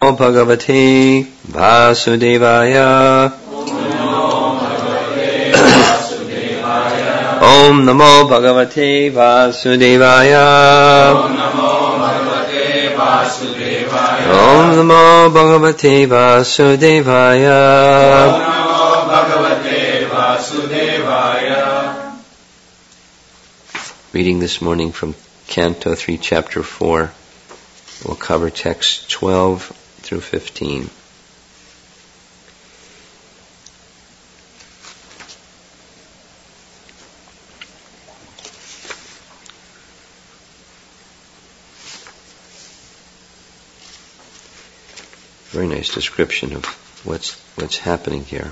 Bhagavate Vasudevaya. Om Namo Bhagavate Vasudevaya. Om Namo Bhagavate Vasudevaya. Reading this morning from Canto 3, Chapter 4. We'll cover texts 12 through 15. Very nice description of what's happening here.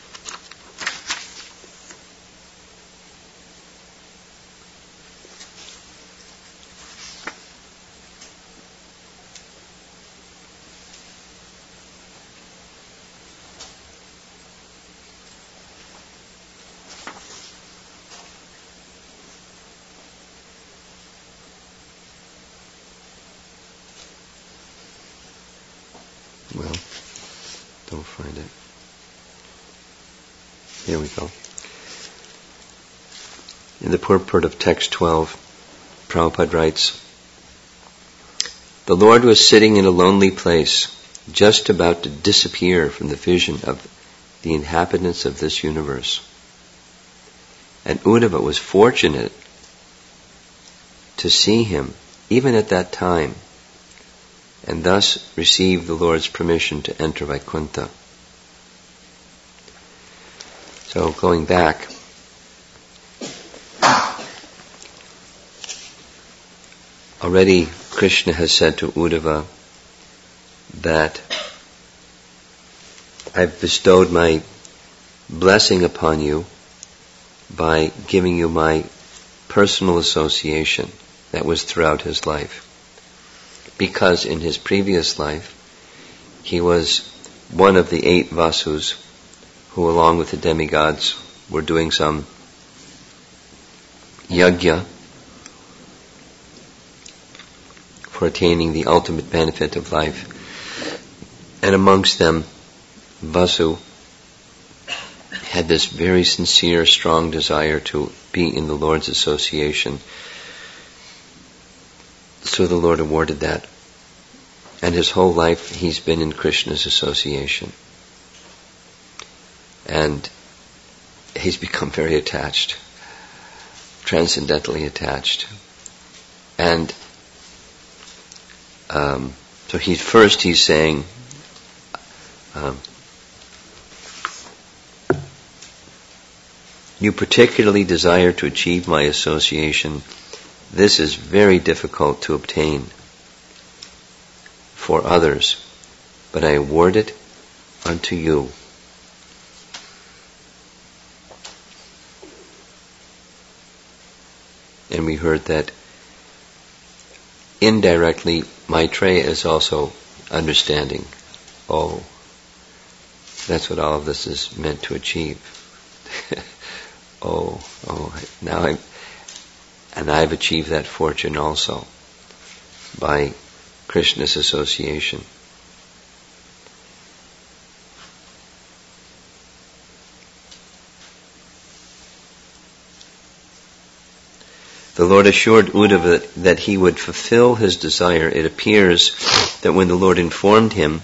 Well, don't find it. Here we go. In the purport of text 12, Prabhupada writes, "The Lord was sitting in a lonely place, just about to disappear from the vision of the inhabitants of this universe. And Uddhava was fortunate to see him even at that time, and thus receive the Lord's permission to enter Vaikuntha." So going back, already Krishna has said to Uddhava that I've bestowed my blessing upon you by giving you my personal association. That was throughout his life. Because in his previous life, he was one of the 8 Vasus who, along with the demigods, were doing some yajna for attaining the ultimate benefit of life. And amongst them, Vasu had this very sincere, strong desire to be in the Lord's association. So the Lord awarded that. And his whole life he's been in Krishna's association. And he's become very attached, transcendentally attached. And so he's saying, you particularly desire to achieve my association. This is very difficult to obtain for others, but I award it unto you. And we heard that indirectly Maitreya is also understanding. Oh, that's what all of this is meant to achieve. Now I've achieved that fortune also by Krishna's association. The Lord assured Uddhava that he would fulfill his desire. It appears that when the Lord informed him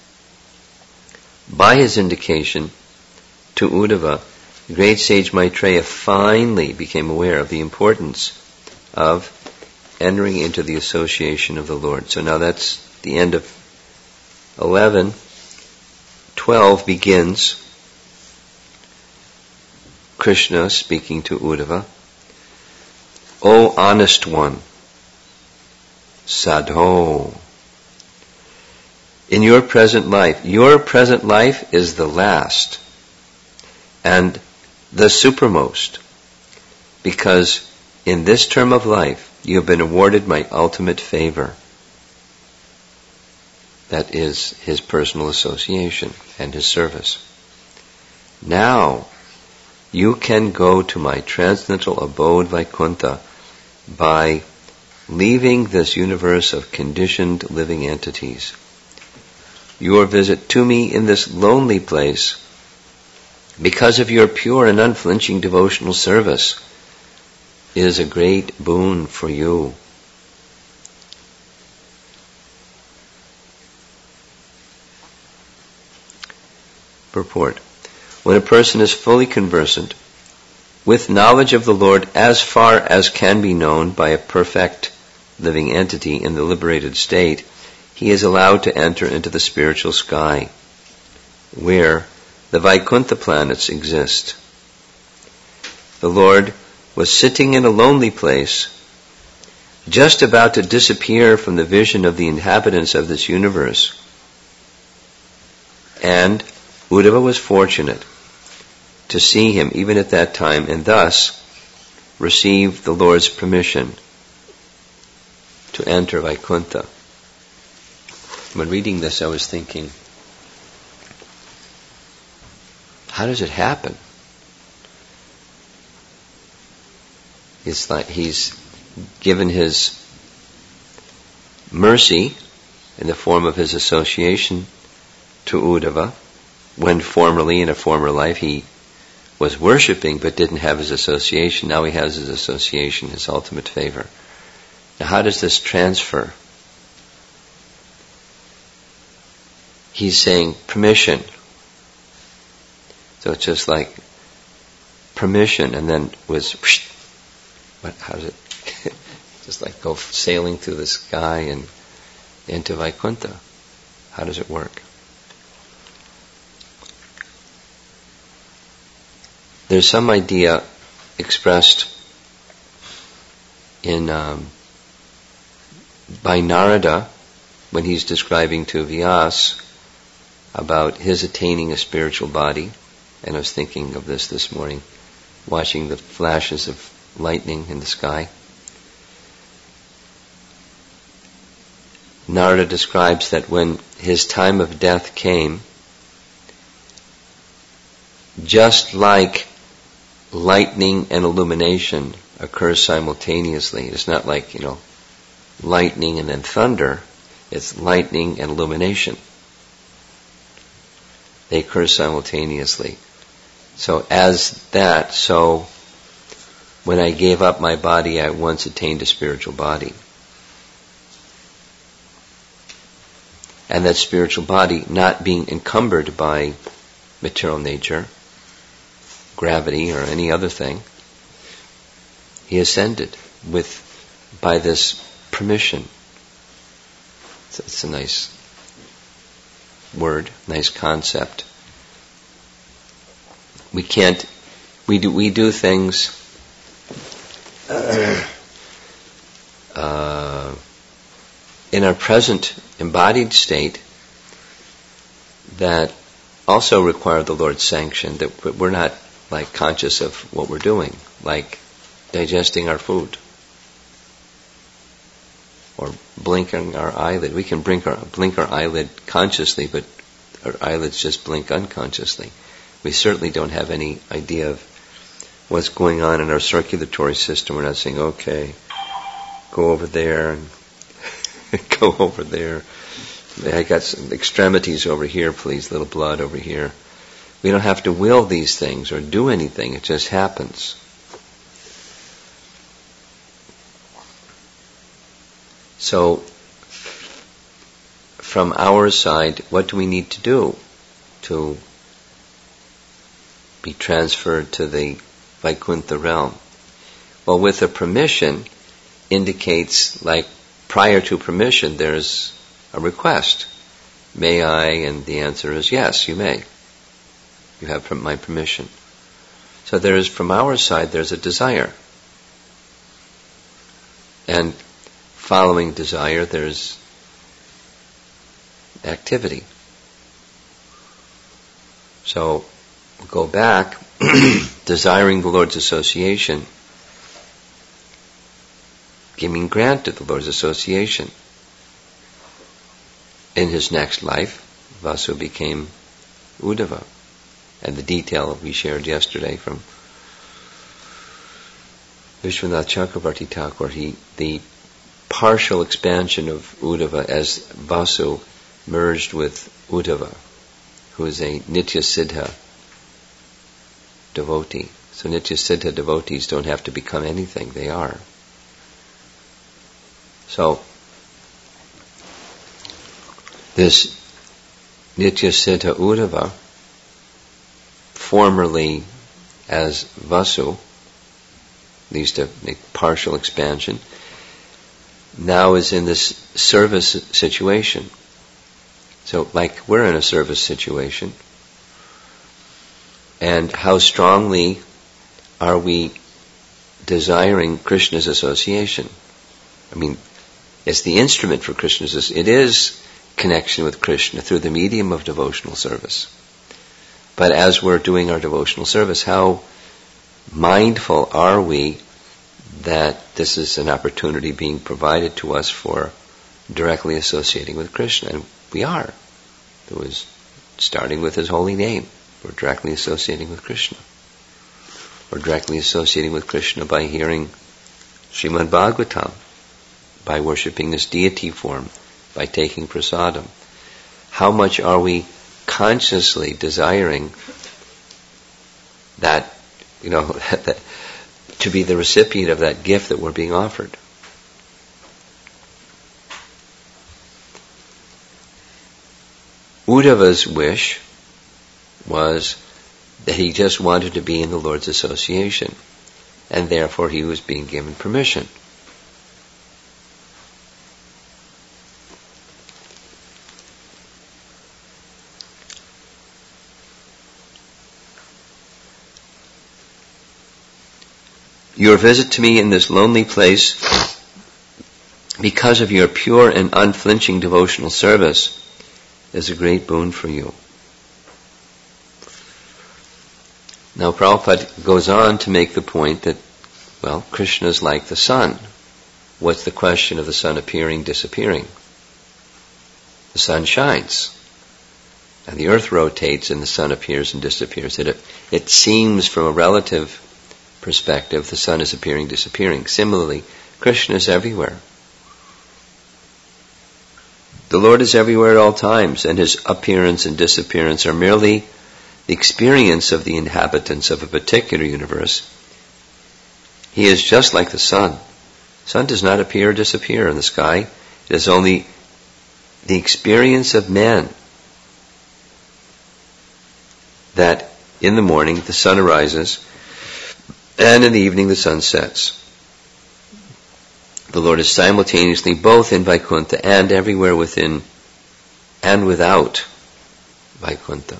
by his indication to Uddhava, the great sage Maitreya finally became aware of the importance of entering into the association of the Lord. So now that's the end of 11. 12 begins Krishna speaking to Uddhava. O honest one, sadho, in your present life is the last and the supermost, because in this term of life you have been awarded my ultimate favor. That is his personal association and his service. Now you can go to my transcendental abode Vaikuntha by leaving this universe of conditioned living entities. your visit to me in this lonely place because of your pure and unflinching devotional service is a great boon for you. Purport. When a person is fully conversant with knowledge of the Lord as far as can be known by a perfect living entity in the liberated state, he is allowed to enter into the spiritual sky, where the Vaikuntha planets exist. The Lord was sitting in a lonely place, just about to disappear from the vision of the inhabitants of this universe. And Uddhava was fortunate to see him even at that time, and thus receive the Lord's permission to enter Vaikuntha. When reading this, I was thinking, how does it happen? It's like he's given his mercy in the form of his association to Uddhava, when formerly, in a former life, he was worshipping but didn't have his association. Now he has his association, his ultimate favor. Now how does this transfer? He's saying permission. So it's just like permission, and then was how does it just like go sailing through the sky and into Vaikuntha? How does it work? There's some idea expressed in by Narada when he's describing to Vyas about his attaining a spiritual body. And I was thinking of this morning, watching the flashes of lightning in the sky. Narada describes that when his time of death came, just like lightning and illumination occurs simultaneously. It's not like, lightning and then thunder. It's lightning and illumination. They occur simultaneously. So when I gave up my body, I at once attained a spiritual body. And that spiritual body, not being encumbered by material nature, gravity, or any other thing, he ascended by this permission. It's a nice word, nice concept. We do things in our present embodied state that also require the Lord's sanction, that we're not like conscious of what we're doing, like digesting our food or blinking our eyelid. We can blink our eyelid consciously, but our eyelids just blink unconsciously. We certainly don't have any idea of what's going on in our circulatory system. We're not saying, okay, go over there and go over there. I got some extremities over here, please, little blood over here. We don't have to will these things or do anything. It just happens. So, from our side, what do we need to do to be transferred to the Vaikuntha realm? Well, with a permission indicates, like prior to permission, there's a request. May I? And the answer is yes, you may. You have my permission. So from our side, there's a desire. And following desire, there's activity. So, we'll go back, desiring the Lord's association, giving granted the Lord's association. In his next life, Vasu became Uddhava. And the detail we shared yesterday from Vishwanath Chakravarti Thakur, the partial expansion of Uddhava as Vasu merged with Uddhava, who is a Nitya Siddha devotee. So Nitya Siddha devotees don't have to become anything, they are. So, this Nitya Siddha Uddhava, formerly as Vasu, at least a partial expansion, now is in this service situation. So, like we're in a service situation, and how strongly are we desiring Krishna's association? I mean, it's the instrument for Krishna's. It is connection with Krishna through the medium of devotional service. But as we're doing our devotional service, how mindful are we that this is an opportunity being provided to us for directly associating with Krishna? And we are. It was starting with His holy name. We're directly associating with Krishna. We're directly associating with Krishna by hearing Srimad Bhagavatam, by worshipping His deity form, by taking prasadam. How much are we consciously desiring that, that to be the recipient of that gift that we're being offered? Uddhava's wish was that he just wanted to be in the Lord's association, and therefore he was being given permission. Your visit to me in this lonely place, because of your pure and unflinching devotional service, is a great boon for you. Now Prabhupada goes on to make the point that, Krishna is like the sun. What's the question of the sun appearing, disappearing? The sun shines, and the earth rotates, and the sun appears and disappears. It seems from a relative perspective, the sun is appearing, disappearing. Similarly, Krishna is everywhere. The Lord is everywhere at all times, and His appearance and disappearance are merely the experience of the inhabitants of a particular universe. He is just like the sun. The sun does not appear or disappear in the sky. It is only the experience of man that in the morning the sun arises, and in the evening the sun sets. The Lord is simultaneously both in Vaikuntha and everywhere within and without Vaikuntha.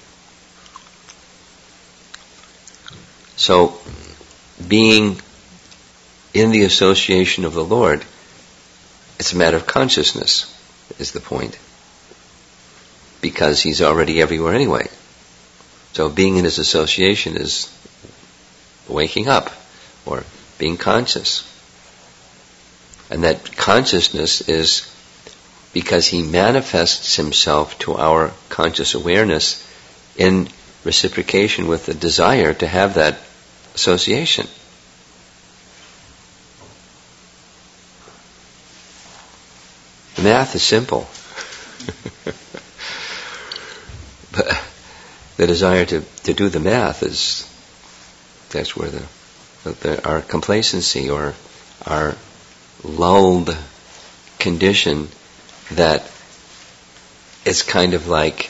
So, being in the association of the Lord, it's a matter of consciousness, is the point. Because He's already everywhere anyway. So being in His association is waking up, or being conscious. And that consciousness is because He manifests Himself to our conscious awareness in reciprocation with the desire to have that association. The math is simple. But the desire to do the math that's where our complacency or our lulled condition that it's kind of like,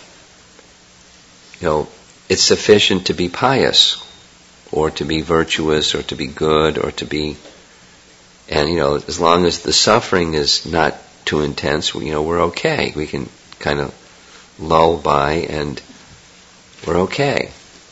it's sufficient to be pious or to be virtuous or to be good or to be, and as long as the suffering is not too intense, we're okay. We can kind of lull by and we're okay.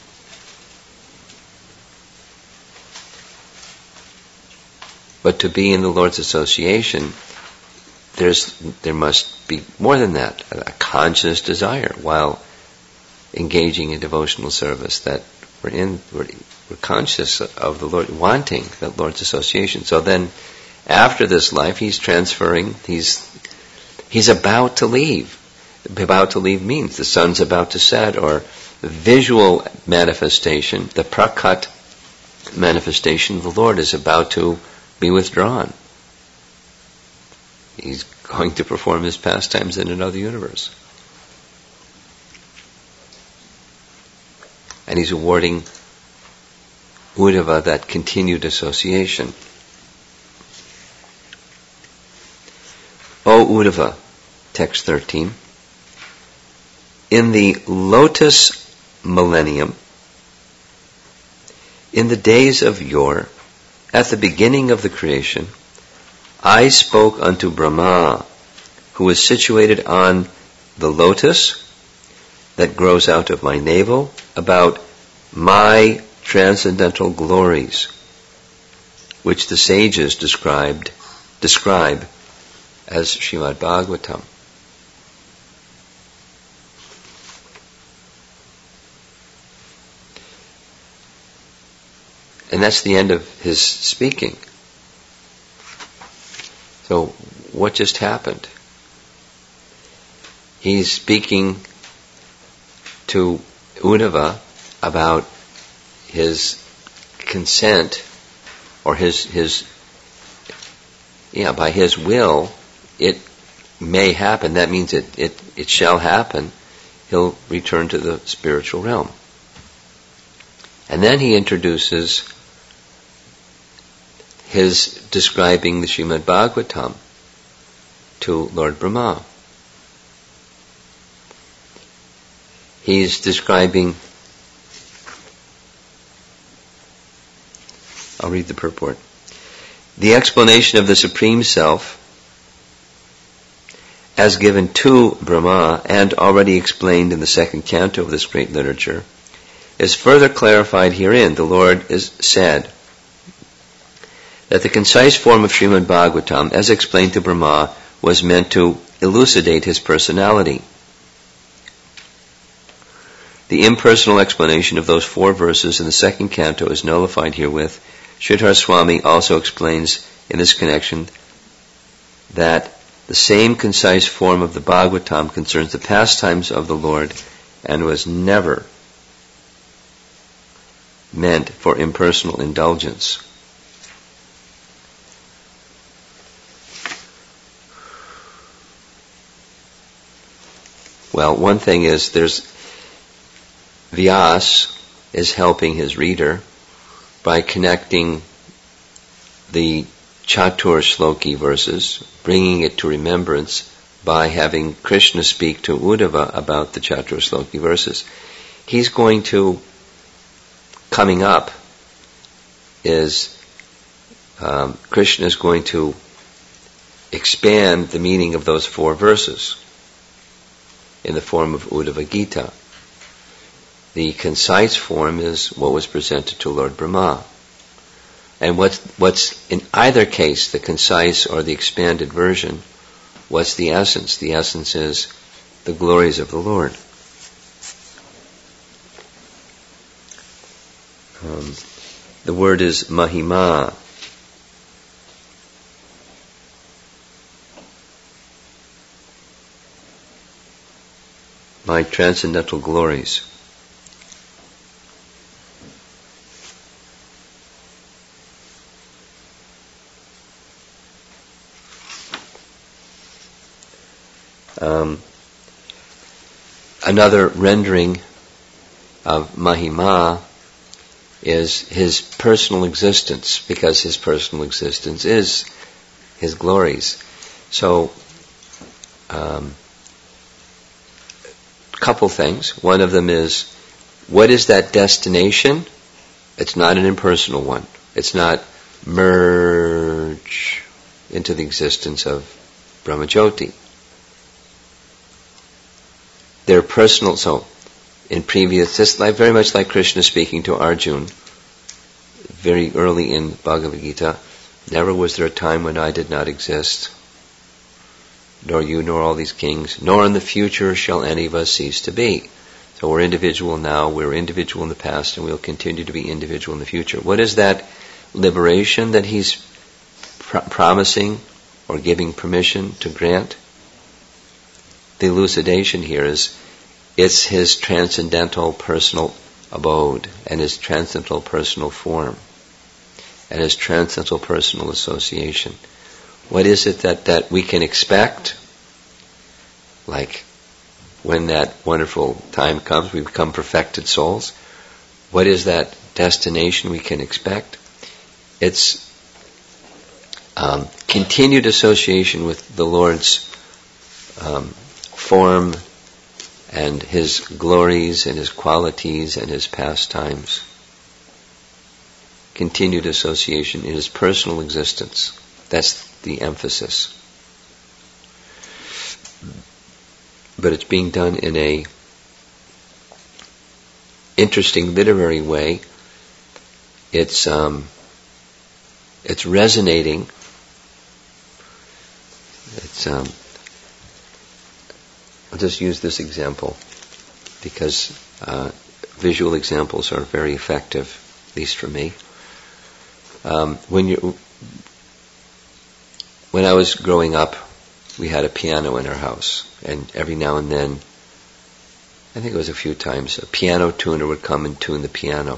But to be in the Lord's association, there must be more than that, a conscious desire while engaging in devotional service that we're conscious of the Lord, wanting that Lord's association. So then, after this life, He's transferring. He's about to leave. About to leave means the sun's about to set, or the visual manifestation, the prakat manifestation of the Lord is about to be withdrawn. He's going to perform His pastimes in another universe. and he's awarding Uddhava that continued association. O Uddhava, text 13, in the lotus millennium, in the days of yore, at the beginning of the creation, I spoke unto Brahma, who is situated on the lotus that grows out of my navel, about my transcendental glories, which the sages describe as Srimad Bhagavatam. And that's the end of his speaking. So, what just happened? He's speaking to Uddhava about his consent, or by his will, it may happen. That means it shall happen. He'll return to the spiritual realm. And then he introduces his describing the Srimad Bhagavatam to Lord Brahma. He's describing, I'll read the purport. The explanation of the Supreme Self, as given to Brahma and already explained in the second canto of this great literature, is further clarified herein. The Lord is said that the concise form of Srimad Bhagavatam, as explained to Brahma, was meant to elucidate his personality. The impersonal explanation of those 4 verses in the second canto is nullified herewith. Sridhar Swami also explains in this connection that the same concise form of the Bhagavatam concerns the pastimes of the Lord and was never meant for impersonal indulgence. Well, one thing is Vyas is helping his reader by connecting the Chatur Shloki verses, bringing it to remembrance by having Krishna speak to Uddhava about the Chatur Shloki verses. He's going to, coming up, is Krishna is going to expand the meaning of those 4 verses in the form of Uddhava Gita. The concise form is what was presented to Lord Brahma. And what's in either case, the concise or the expanded version, what's the essence? The essence is the glories of the Lord. The word is Mahima. My transcendental glories. Another rendering of Mahima is his personal existence, because his personal existence is his glories. So, couple things. One of them is, what is that destination? It's not an impersonal one. It's not merge into the existence of Brahmajyoti. They're personal. So, in previous, just like very much like Krishna speaking to Arjuna, very early in Bhagavad Gita, never was there a time when I did not exist, nor you, nor all these kings, nor in the future shall any of us cease to be. So we're individual now, we're individual in the past, and we'll continue to be individual in the future. What is that liberation that he's promising or giving permission to grant? The elucidation here is, it's his transcendental personal abode, and his transcendental personal form, and his transcendental personal association. What is it that we can expect? Like, when that wonderful time comes, we become perfected souls. what is that destination we can expect? It's continued association with the Lord's form and His glories and His qualities and His pastimes. Continued association in His personal existence. That's the emphasis. But it's being done in a interesting literary way. It's resonating. I'll just use this example because visual examples are very effective, at least for me. When I was growing up, we had a piano in our house, and every now and then, I think it was a few times, a piano tuner would come and tune the piano.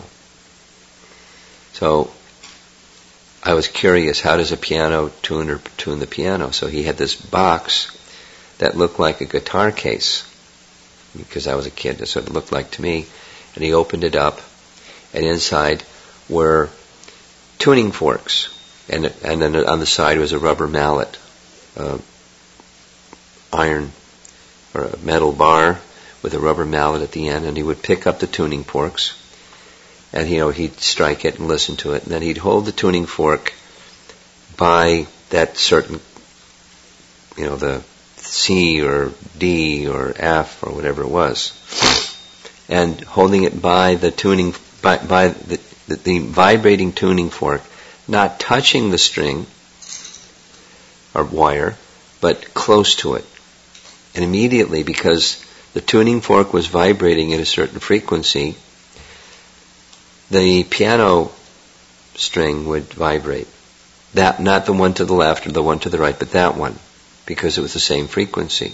So I was curious, how does a piano tuner tune the piano? So he had this box that looked like a guitar case, because I was a kid, that's what it looked like to me. And he opened it up, and inside were tuning forks, and then on the side was a rubber mallet, iron or a metal bar with a rubber mallet at the end, and he would pick up the tuning forks, and he'd strike it and listen to it, and then he'd hold the tuning fork by that certain, the C or D or F or whatever it was, and holding it by the tuning, by the vibrating tuning fork, not touching the string or wire, but close to it. And immediately, because the tuning fork was vibrating at a certain frequency, the piano string would vibrate. That, not the one to the left or the one to the right, but that one, because it was the same frequency.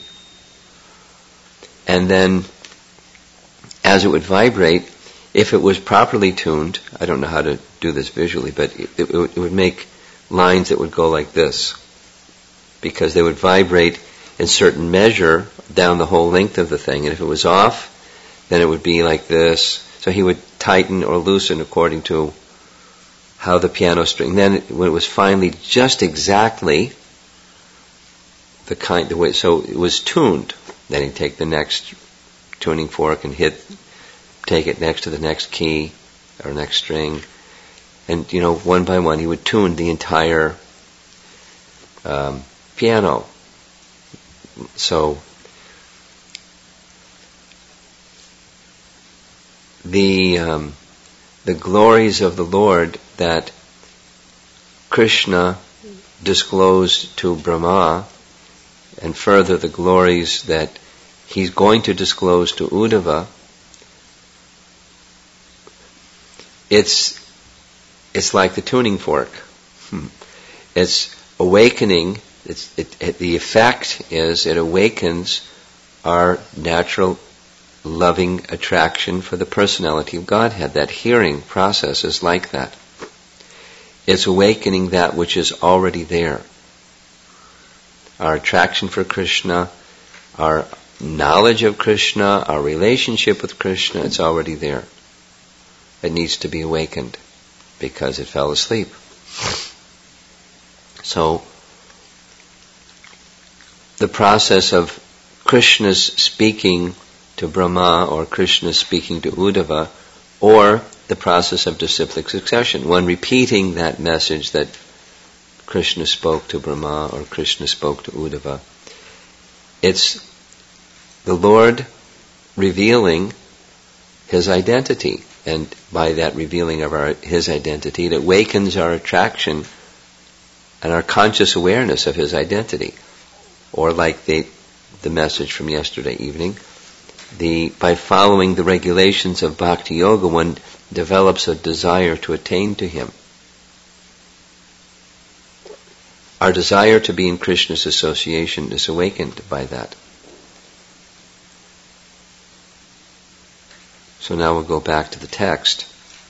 And then, as it would vibrate, if it was properly tuned, I don't know how to do this visually, but it would make lines that would go like this, because they would vibrate in certain measure down the whole length of the thing, and if it was off, then it would be like this. So he would tighten or loosen according to how the piano string. Then when it was finally just exactly the way, so it was tuned, then he'd take the next tuning fork and take it next to the next key or next string, and one by one he would tune the entire piano. So the glories of the Lord that Krishna disclosed to Brahma, and further the glories that he's going to disclose to Uddhava, it's like the tuning fork. It's awakening. The effect is it awakens our natural loving attraction for the personality of Godhead. That hearing process is like that. It's awakening that which is already there. Our attraction for Krishna, our knowledge of Krishna, our relationship with Krishna, it's already there. It needs to be awakened because it fell asleep. So, the process of Krishna's speaking to Brahma or Krishna speaking to Uddhava, or the process of disciplic succession, one repeating that message that Krishna spoke to Brahma or Krishna spoke to Uddhava. It's the Lord revealing His identity, and by that revealing of His identity, it awakens our attraction and our conscious awareness of His identity. Or like the message from yesterday evening, by following the regulations of Bhakti Yoga, one develops a desire to attain to Him. Our desire to be in Krishna's association is awakened by that. So now we'll go back to the text.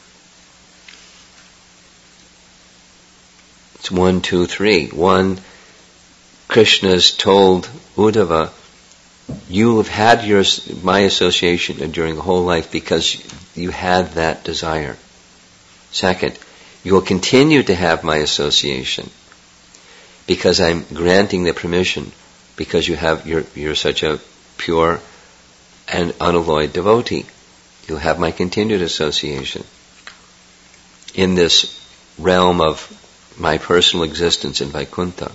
It's 1, 2, 3. 1, Krishna's told Uddhava, you have had my association during the whole life because you had that desire. Second, you will continue to have my association because I'm granting the permission, because you're such a pure and unalloyed devotee. You'll have my continued association in this realm of my personal existence in Vaikuntha.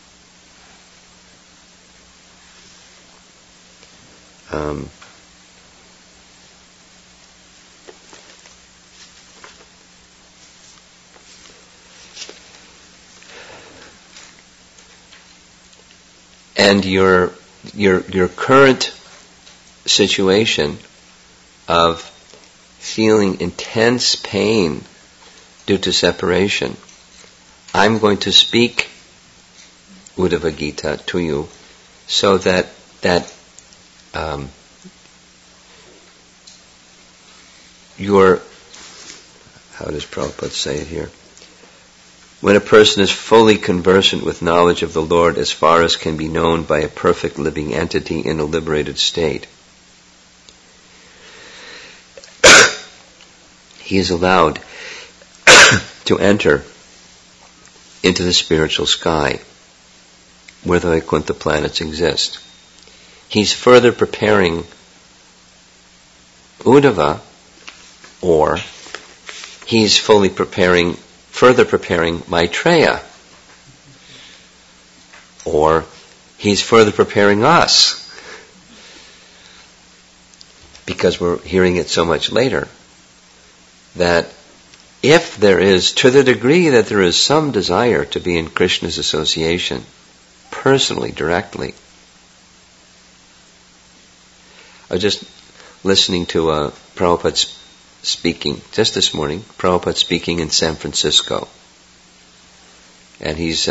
And your current situation of feeling intense pain due to separation, I'm going to speak Uddhava Gita to you so that your, how does Prabhupada say it here? When a person is fully conversant with knowledge of the Lord as far as can be known by a perfect living entity in a liberated state, he is allowed to enter into the spiritual sky where the Vaikuntha planets exist. He's further preparing Uddhava, or he's further preparing Maitreya, or he's further preparing us, because we're hearing it so much later, that if there is, to the degree that there is some desire to be in Krishna's association, personally, directly. I was just listening to Prabhupada speaking, just this morning, Prabhupada speaking in San Francisco. And he's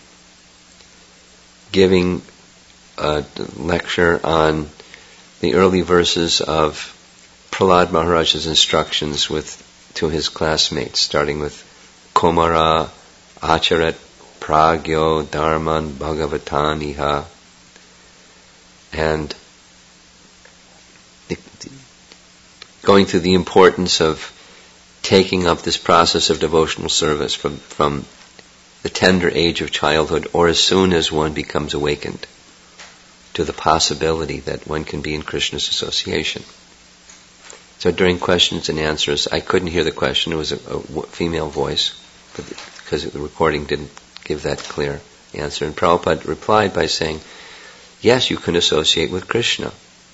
giving a lecture on the early verses of Prahlad Maharaj's instructions to his classmates, starting with Komara Acharat Pragyo Dharman Bhagavatan Iha, and going through the importance of taking up this process of devotional service from the tender age of childhood, or as soon as one becomes awakened to the possibility that one can be in Krishna's association. So during questions and answers, I couldn't hear the question. It was a female voice, because the recording didn't give that clear answer. And Prabhupada replied by saying, yes, you can associate with Krishna.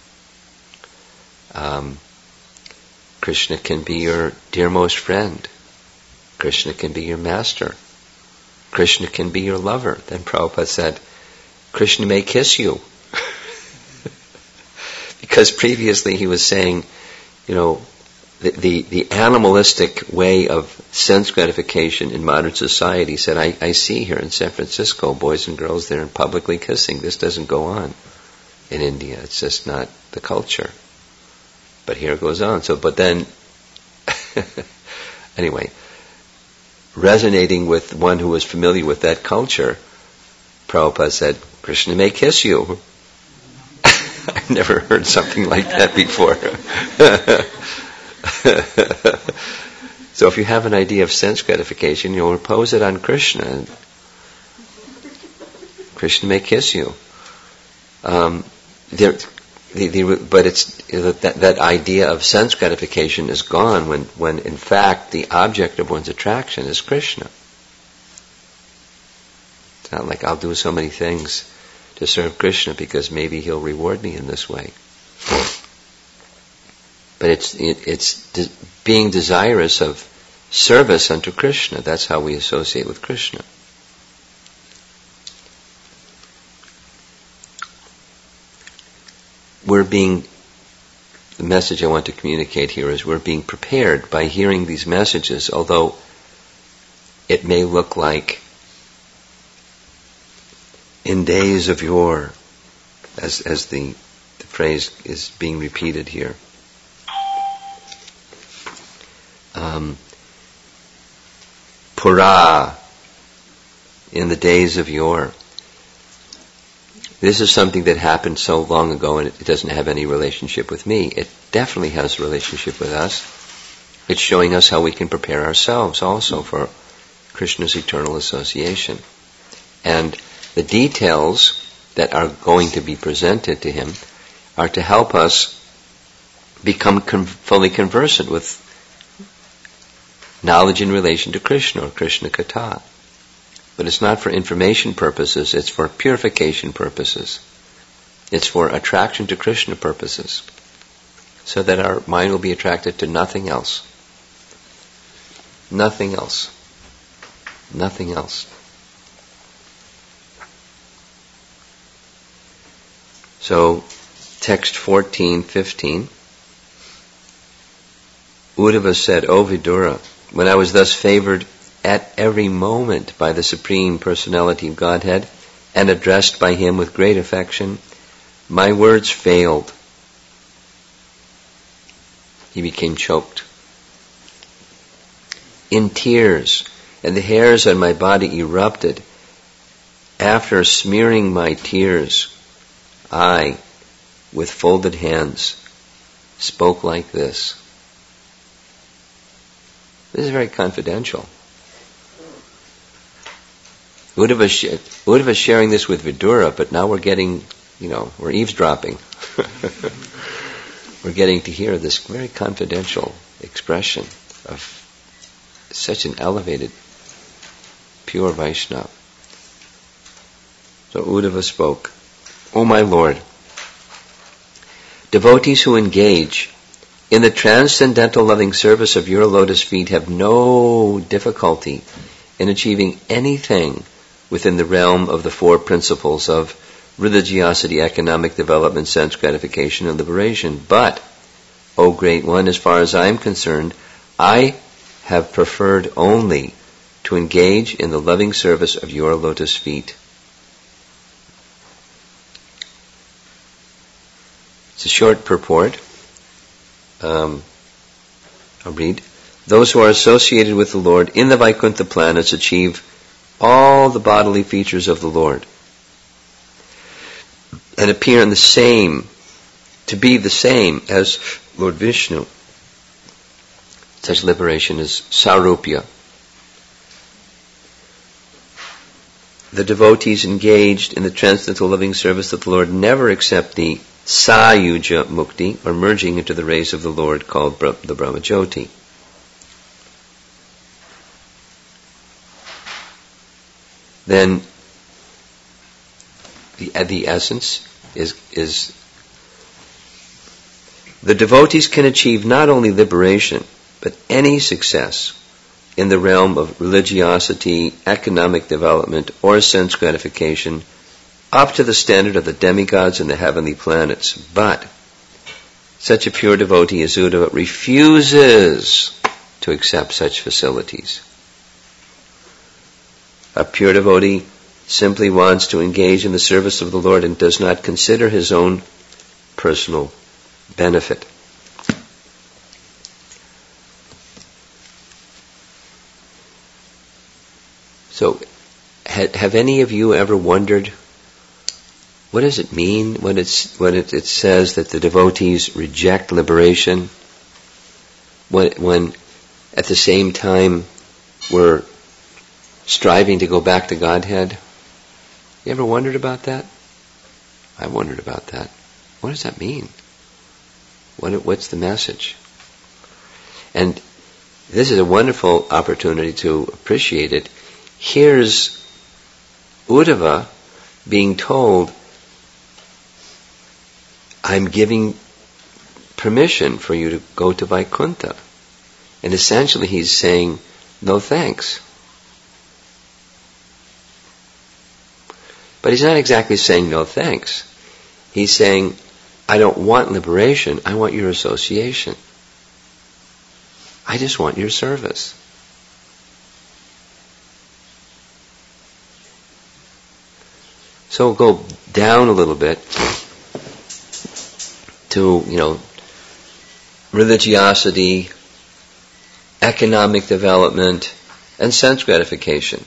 Krishna can be your dearmost friend. Krishna can be your master. Krishna can be your lover. Then Prabhupada said, Krishna may kiss you. Because previously he was saying, the animalistic way of sense gratification in modern society, he said, I see here in San Francisco, boys and girls there publicly kissing. This doesn't go on in India. It's just not the culture. But here it goes on. But then, anyway, resonating with one who was familiar with that culture, Prabhupada said, Krishna may kiss you. I've never heard something like that before. So if you have an idea of sense gratification, you'll impose it on Krishna. Krishna may kiss you. But it's that idea of sense gratification is gone when in fact the object of one's attraction is Krishna. It's not like I'll do so many things to serve Krishna because maybe he'll reward me in this way. But it's being desirous of service unto Krishna. That's how we associate with Krishna. The message I want to communicate here is we're being prepared by hearing these messages, although it may look like in days of yore, as the phrase is being repeated here. Pura, in the days of yore. This is something that happened so long ago, and it doesn't have any relationship with me. definitely has a relationship with us. It's showing us how we can prepare ourselves also for Krishna's eternal association. And the details that are going to be presented to him are to help us become fully conversant with knowledge in relation to Krishna or Krishna Katha. But it's not for information purposes, it's for purification purposes. It's for attraction to Krishna purposes, so that our mind will be attracted to nothing else. Nothing else. Nothing else. So, text 14:15. Uddhava said, O Vidura, when I was thus favored at every moment by the Supreme Personality of Godhead and addressed by Him with great affection, my words failed. He became choked. In tears, and the hairs on my body erupted. After smearing my tears, I, with folded hands, spoke like this. This is very confidential. Uddhava is sharing this with Vidura, but now we're getting, we're eavesdropping. We're getting to hear this very confidential expression of such an elevated, pure Vaishnava. So Uddhava spoke, O my Lord, devotees who engage in the transcendental loving service of your lotus feet have no difficulty in achieving anything within the realm of the four principles of religiosity, economic development, sense gratification, and liberation. But, O Great One, as far as I am concerned, I have preferred only to engage in the loving service of your lotus feet. It's a short purport. I'll read. Those who are associated with the Lord in the Vaikuntha planets achieve all the bodily features of the Lord and appear in to be the same as Lord Vishnu. Such liberation is Sarupya. The devotees engaged in the transcendental living service of the Lord never accept the Sayuja Mukti, or merging into the rays of the Lord, called the Brahmajyoti. Then the essence is the devotees can achieve not only liberation, but any success in the realm of religiosity, economic development, or sense gratification, up to the standard of the demigods and the heavenly planets. But such a pure devotee as Uddhava refuses to accept such facilities. A pure devotee simply wants to engage in the service of the Lord and does not consider his own personal benefit. So, have any of you ever wondered, what does it mean when it says that the devotees reject liberation, when at the same time we're striving to go back to Godhead? You ever wondered about that? I wondered about that. What does that mean? What's the message? And this is a wonderful opportunity to appreciate it. Here's Uddhava being told, I'm giving permission for you to go to Vaikuntha. And essentially he's saying, no thanks. But he's not exactly saying no thanks. He's saying, I don't want liberation, I want your association. I just want your service. So we'll go down a little bit to, religiosity, economic development, and sense gratification.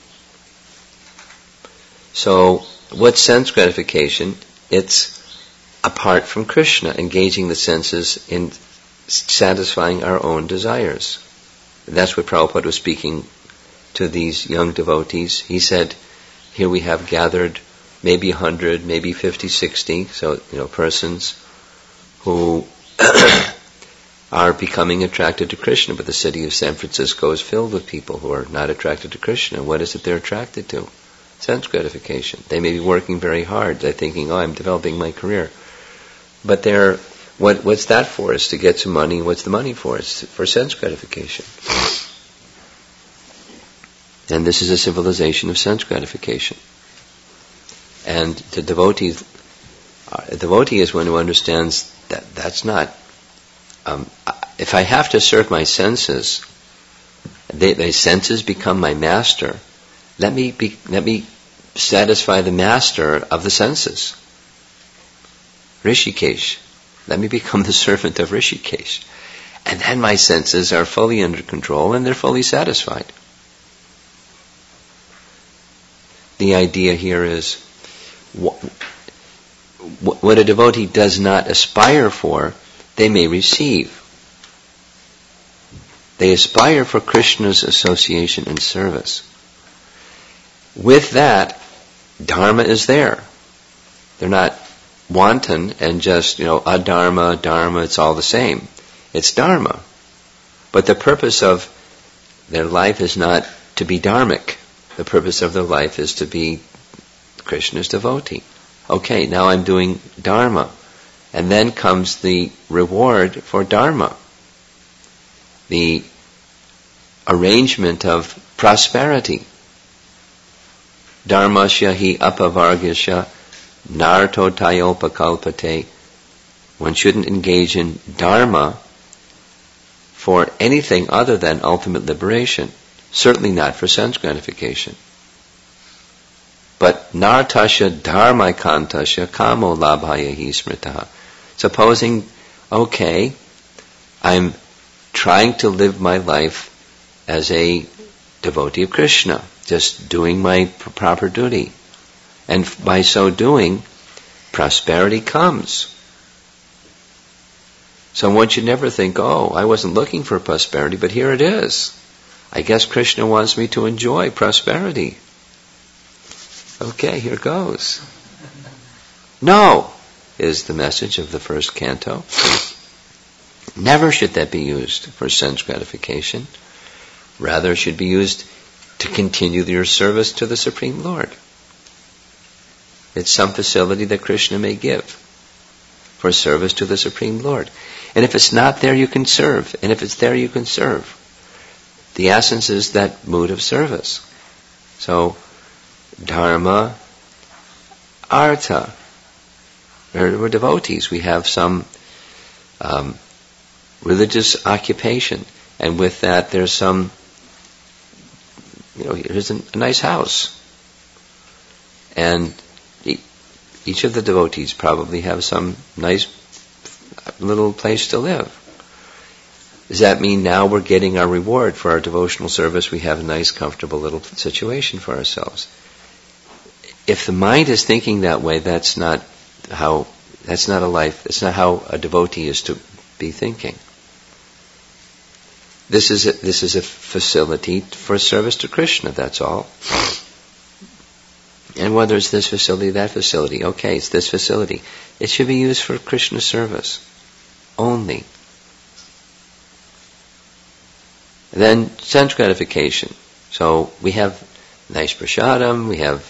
So, what's sense gratification? It's apart from Krishna, engaging the senses in satisfying our own desires. That's what Prabhupada was speaking to these young devotees. He said, here we have gathered maybe 100, maybe 50, 60, persons who are becoming attracted to Krishna, but the city of San Francisco is filled with people who are not attracted to Krishna. What is it they're attracted to? Sense gratification. They may be working very hard. They're thinking, I'm developing my career. But what's that for? It's to get some money. What's the money for? It's for sense gratification. And this is a civilization of sense gratification. And the devotee is one who understands that that's not. If I have to serve my senses, the senses become my master. Let me satisfy the master of the senses. Rishikesh. Let me become the servant of Rishikesh. And then my senses are fully under control and they're fully satisfied. The idea here is what a devotee does not aspire for, they may receive. They aspire for Krishna's association and service. With that, dharma is there. They're not wanton and just, adharma, dharma, it's all the same. It's dharma. But the purpose of their life is not to be dharmic. The purpose of their life is to be Krishna's devotee. Okay, now I'm doing dharma. And then comes the reward for dharma. The arrangement of prosperity. Dharmasya hi apavargasya narto tayopakalpate. One shouldn't engage in dharma for anything other than ultimate liberation. Certainly not for sense gratification. But nartasya dharmaikantasya kamo labhaya hi smritaha. Supposing, okay, I'm trying to live my life as a devotee of Krishna, just doing my proper duty. And by so doing, prosperity comes. So one should never think, I wasn't looking for prosperity, but here it is. I guess Krishna wants me to enjoy prosperity. Okay, here goes. No, is the message of the first canto. Never should that be used for sense gratification. Rather, it should be used to continue your service to the Supreme Lord. It's some facility that Krishna may give for service to the Supreme Lord. And if it's not there, you can serve. And if it's there, you can serve. The essence is that mood of service. So, dharma, artha. We're devotees. We have some religious occupation. And with that, there's some, here's a nice house. And each of the devotees probably have some nice little place to live. Does that mean now we're getting our reward for our devotional service? We have a nice, comfortable little situation for ourselves. If the mind is thinking that way, that's not a life, that's not how a devotee is to be thinking. This is a facility for service to Krishna, that's all. And whether it's this facility, that facility, okay, it's this facility. It should be used for Krishna service only. And then sense gratification. So we have nice prasadam, we have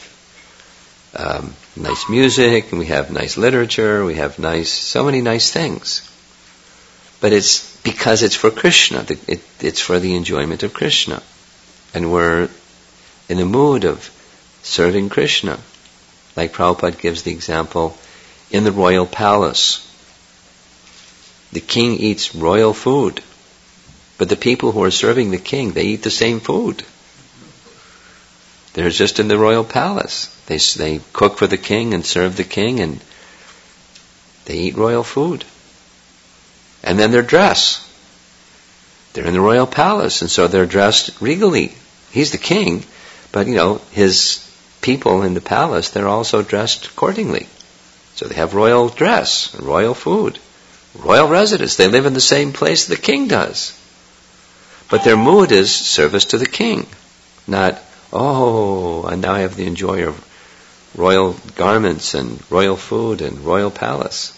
nice music, and we have nice literature, we have so many nice things. But it's because it's for Krishna, it's for the enjoyment of Krishna. And we're in the mood of serving Krishna. Like Prabhupada gives the example, in the royal palace, the king eats royal food, but the people who are serving the king, they eat the same food. They're just in the royal palace. They cook for the king and serve the king, and they eat royal food. And then their dress. They're in the royal palace, and so they're dressed regally. He's the king, but his people in the palace, they're also dressed accordingly. So they have royal dress, royal food. royal residence. They live in the same place the king does. But their mood is service to the king, not, oh, and now I have the enjoy of royal garments and royal food and royal palace.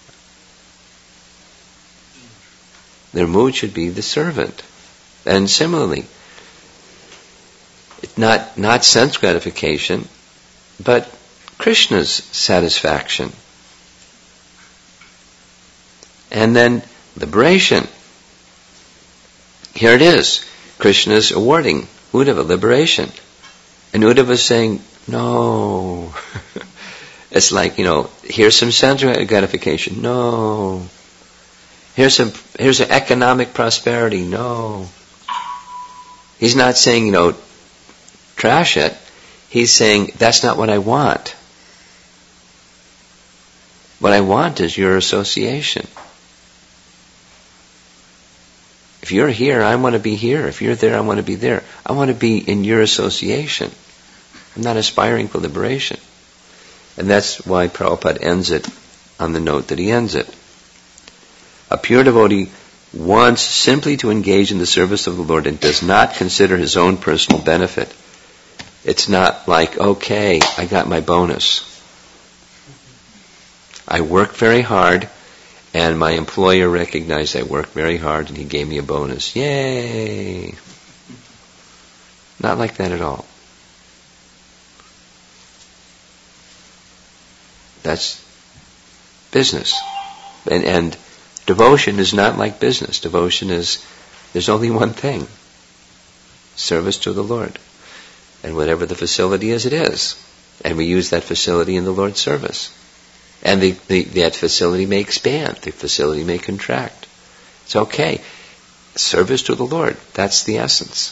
Their mood should be the servant. And similarly, not sense gratification, but Krishna's satisfaction. And then liberation. Here it is. Krishna's awarding Uddhava liberation. And Uddhava is saying, no. It's like, here's some sense gratification. No. Here's an economic prosperity. No. He's not saying, trash it. He's saying, that's not what I want. What I want is your association. If you're here, I want to be here. If you're there, I want to be there. I want to be in your association. I'm not aspiring for liberation. And that's why Prabhupada ends it on the note that he ends it. A pure devotee wants simply to engage in the service of the Lord and does not consider his own personal benefit. It's not like, okay, I got my bonus. I worked very hard, and my employer recognized I worked very hard, and he gave me a bonus. Yay! Not like that at all. That's business. And devotion is not like business. Devotion is, there's only one thing. Service to the Lord. And whatever the facility is, it is. And we use that facility in the Lord's service. And that facility may expand. The facility may contract. It's okay. Service to the Lord. That's the essence.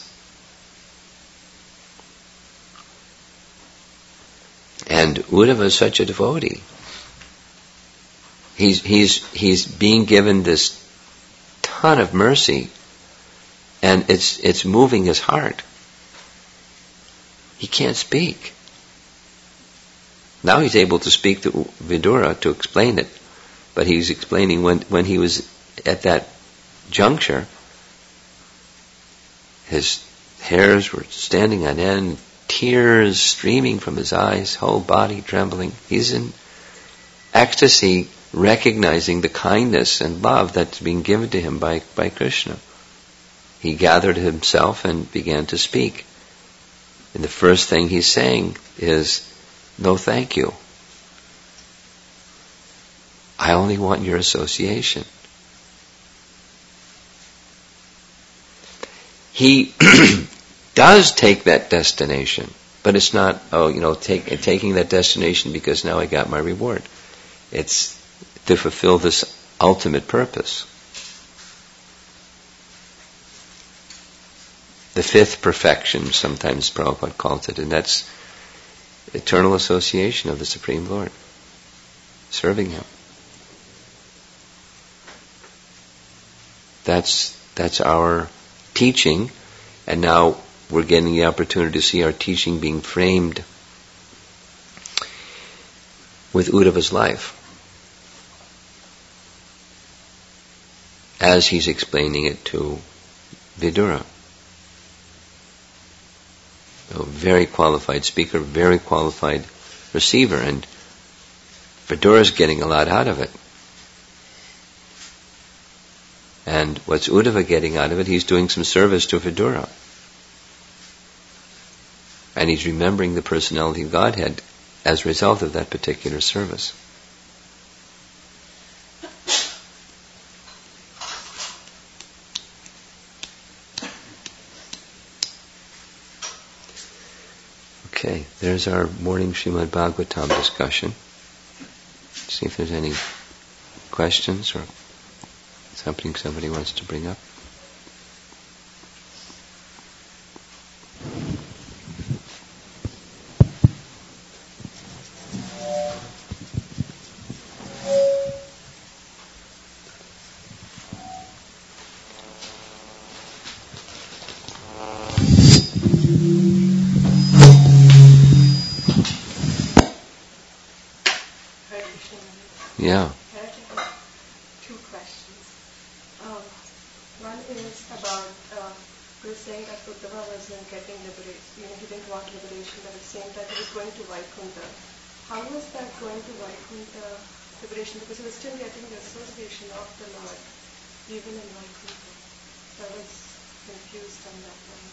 And Uddhava is such a devotee. He's being given this ton of mercy, and it's moving his heart. He can't speak. Now he's able to speak to Vidura to explain it, but he's explaining when he was at that juncture, his hairs were standing on end, tears streaming from his eyes, whole body trembling. He's in ecstasy, recognizing the kindness and love that's being given to him by Krishna. He gathered himself and began to speak. And the first thing he's saying is, no thank you. I only want your association. He does take that destination, but it's not, taking that destination because now I got my reward. It's to fulfill this ultimate purpose. The fifth perfection, sometimes Prabhupada calls it, and that's eternal association of the Supreme Lord, serving Him. That's our teaching, and now we're getting the opportunity to see our teaching being framed with Uddhava's life, as he's explaining it to Vidura. A very qualified speaker, very qualified receiver, and Vidura's getting a lot out of it. And what's Uddhava getting out of it? He's doing some service to Vidura. And he's remembering the personality of Godhead as a result of that particular service. Okay, there's our morning Srimad Bhagavatam discussion. See if there's any questions or something somebody wants to bring up. Yeah. I have two One is about, he was saying that Uddhava wasn't getting liberation, he didn't want liberation, but at the same time he was going to Vaikuntha. How was that going to Vaikuntha liberation? Because he was still getting the association of the Lord, even in Vaikuntha. I was confused on that one.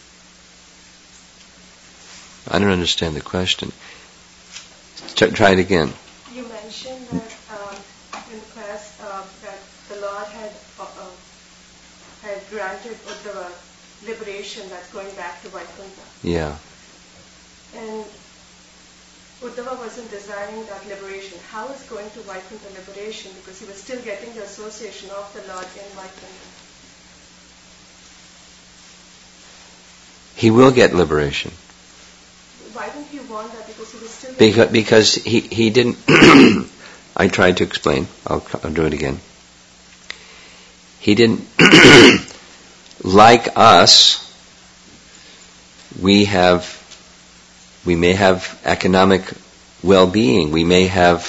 I don't understand the question. Try it again. You mentioned that in the class that the Lord had granted Uddhava liberation, that's going back to Vaikuntha. Yeah. And Uddhava wasn't desiring that liberation. How is going to Vaikuntha liberation? Because he was still getting the association of the Lord in Vaikuntha. He will get liberation. Why didn't he want that? Because he was still because he didn't. I tried to explain. I'll do it again. He didn't. Like us, we may have economic well-being. We may have,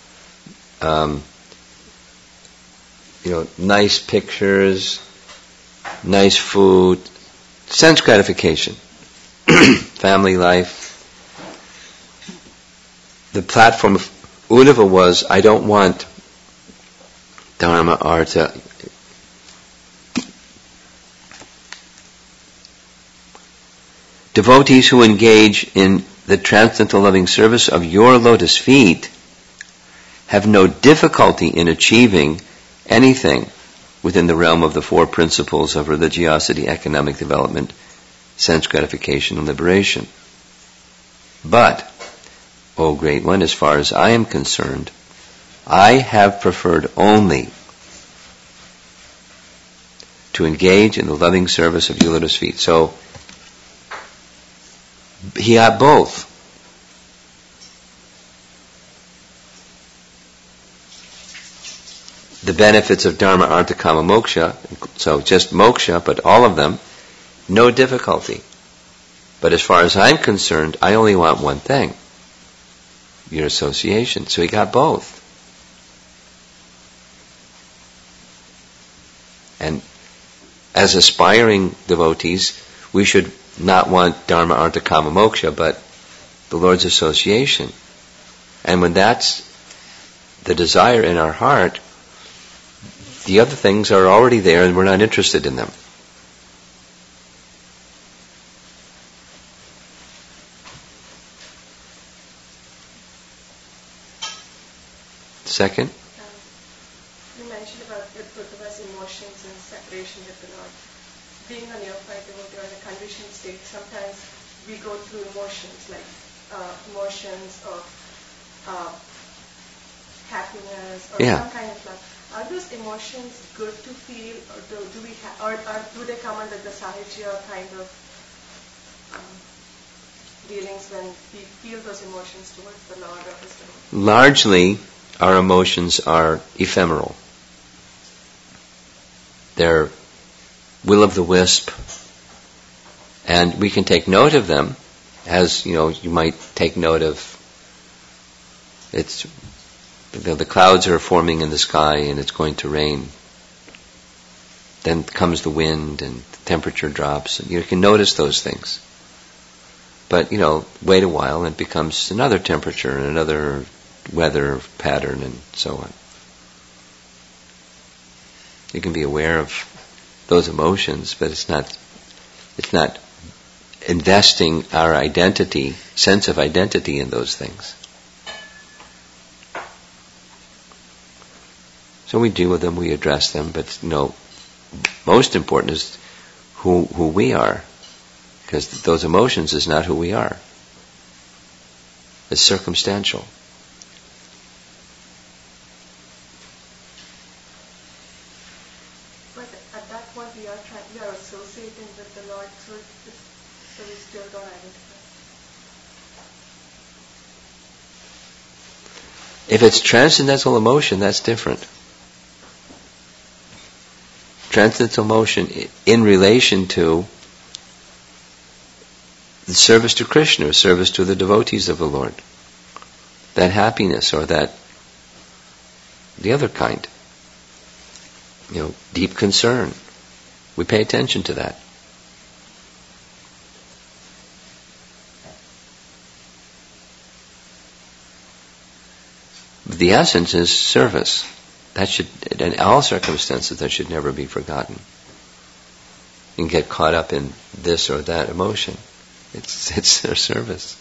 nice pictures, nice food, sense gratification, family life. The platform of Uddhava was, I don't want dharma, artha. Devotees who engage in the transcendental loving service of your lotus feet have no difficulty in achieving anything within the realm of the four principles of religiosity, economic development, sense gratification, and liberation. But, O Great One, as far as I am concerned, I have preferred only to engage in the loving service of your lotus feet. So, he had both. The benefits of Dharma, Artha, Kama, Moksha, so just moksha, but all of them, no difficulty. But as far as I'm concerned, I only want one thing, your association. So he got both. And as aspiring devotees, we should not want Dharma, Artha, Kama, Moksha, but the Lord's association. And when that's the desire in our heart, the other things are already there and we're not interested in them. Second? You mentioned about Uddhava's emotions and separation with the Lord. Being a neophyte devotee or in a conditioned state, sometimes we go through emotions like emotions of happiness or some kind of love. Are those emotions good to feel, or do they come under the sahajya kind of dealings when we feel those emotions towards the Lord or His devotee? Largely, our emotions are ephemeral. They're will-o'-the-wisp, and we can take note of them, as you might take note of. It's the clouds are forming in the sky, and it's going to rain. Then comes the wind, and the temperature drops, and you can notice those things. But wait a while, and it becomes another temperature and another weather pattern, and so on. You can be aware of those emotions, but it's not investing our identity, sense of identity in those things. So we deal with them, we address them, but most important is who we are, because those emotions is not who we are. It's circumstantial. We are associating with the Lord, so we still don't identify. If it's transcendental emotion, that's different. Transcendental emotion in relation to the service to Krishna, or service to the devotees of the Lord. That happiness, or that the other kind. Deep concern. We pay attention to that. The essence is service. That should, in all circumstances, that should never be forgotten. And get caught up in this or that emotion. It's their service.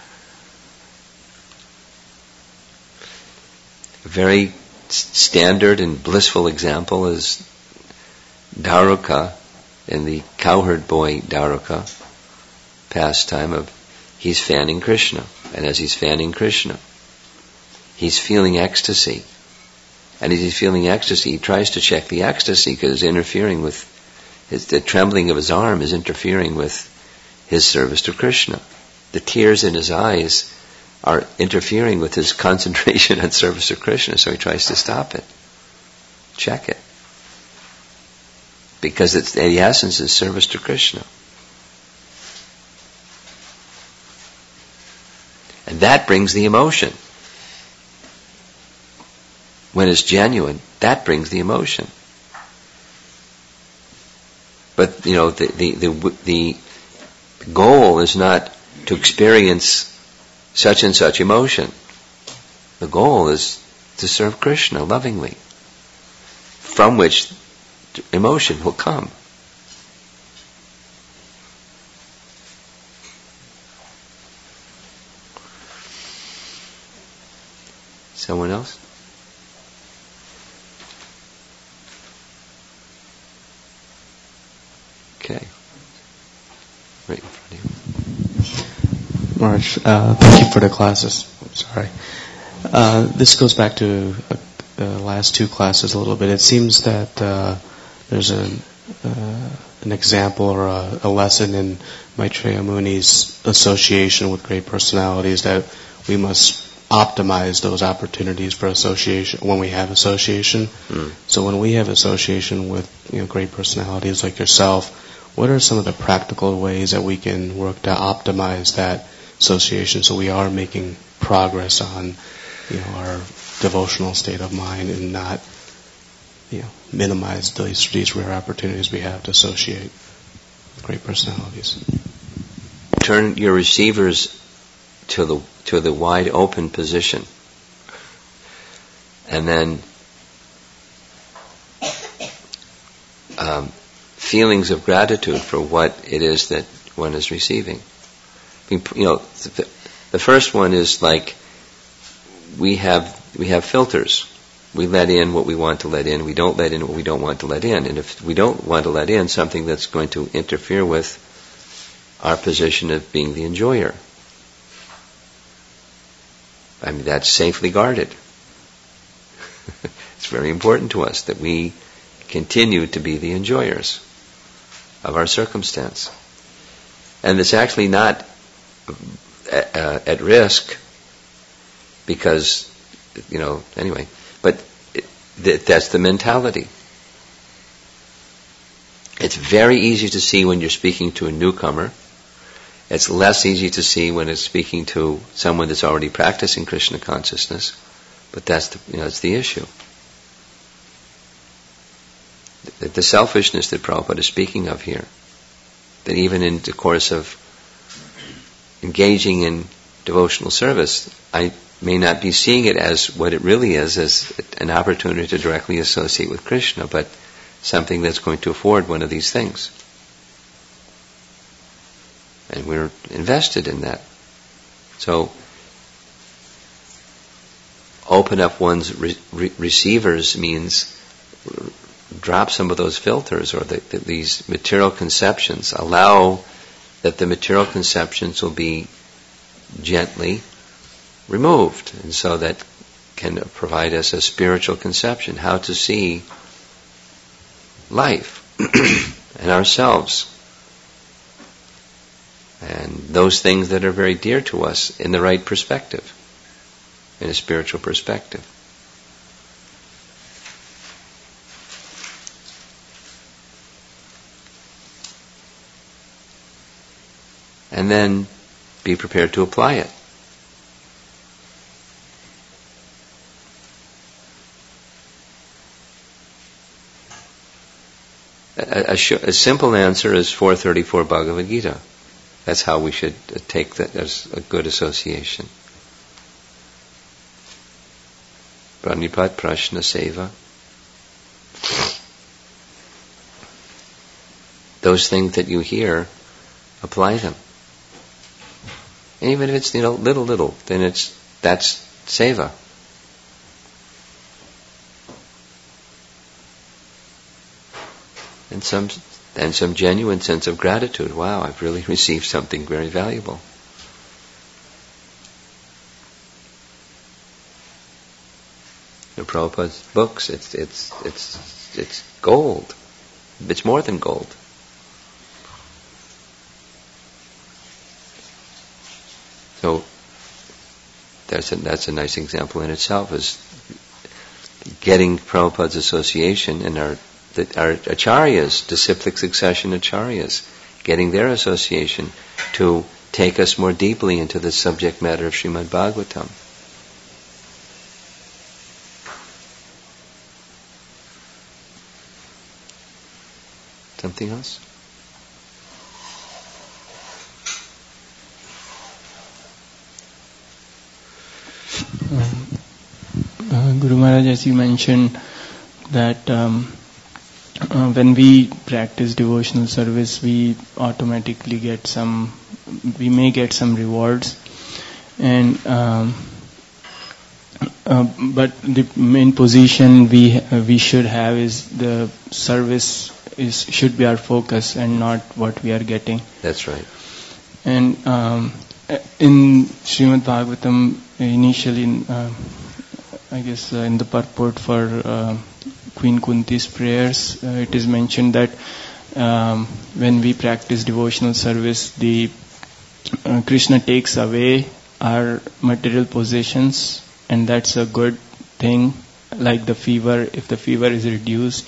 A very standard and blissful example is Dharuka in the cowherd boy Dharuka pastime of he's fanning Krishna. And as he's fanning Krishna, he's feeling ecstasy. And as he's feeling ecstasy, he tries to check the ecstasy because it's interfering with the trembling of his arm is interfering with his service to Krishna. The tears in his eyes are interfering with his concentration on service to Krishna, so he tries to stop it. Check it. Because the essence is service to Krishna. And that brings the emotion. When it's genuine, that brings the emotion. But the goal is not to experience such and such emotion. The goal is to serve Krishna lovingly, from which emotion will come. Someone else? Okay. Right in front of you. Marge, thank you for the classes. I'm sorry. This goes back to the last two classes a little bit. It seems that there's an example or a lesson in Maitreya Muni's association with great personalities that we must optimize those opportunities for association when we have association. So when we have association with great personalities like yourself, what are some of the practical ways that we can work to optimize that association so we are making progress on our devotional state of mind and not minimize these rare opportunities we have to associate with great personalities? Turn your receivers to the wide open position, and then feelings of gratitude for what it is that one is receiving. The first one is like we have filters. We let in what we want to let in. We don't let in what we don't want to let in. And if we don't want to let in something that's going to interfere with our position of being the enjoyer, that's safely guarded. It's very important to us that we continue to be the enjoyers of our circumstance. And it's actually not at risk because, anyway, but that's the mentality. It's very easy to see when you're speaking to a newcomer. It's less easy to see when it's speaking to someone that's already practicing Krishna consciousness, but that's the issue. The selfishness that Prabhupada is speaking of here, that even in the course of engaging in devotional service, I may not be seeing it as what it really is, as an opportunity to directly associate with Krishna, but something that's going to afford one of these things. And we're invested in that. So, open up one's receivers means drop some of those filters or these material conceptions. Allow that the material conceptions will be gently removed, and so that can provide us a spiritual conception, how to see life and ourselves and those things that are very dear to us in the right perspective, in a spiritual perspective. And then be prepared to apply it. A simple answer is 434 Bhagavad Gita. That's how we should take that as a good association. Pranipat Prashna Seva. Those things that you hear, apply them. And even if it's little, then that's seva. And some genuine sense of gratitude. Wow, I've really received something very valuable. The Prabhupada's books, it's gold. It's more than gold. So that's a nice example in itself, is getting Prabhupada's association and our acharyas, disciplic succession acharyas, getting their association to take us more deeply into the subject matter of Srimad Bhagavatam. Something else? Guru Maharaj, as you mentioned that when we practice devotional service, we automatically may get some rewards, and but the main position we should have is the service should be our focus and not what we are getting. That's right. And in Srimad Bhagavatam, initially, I guess in the purport for Queen Kunti's prayers, it is mentioned that when we practice devotional service, the Krishna takes away our material possessions, and that's a good thing. Like the fever, if the fever is reduced,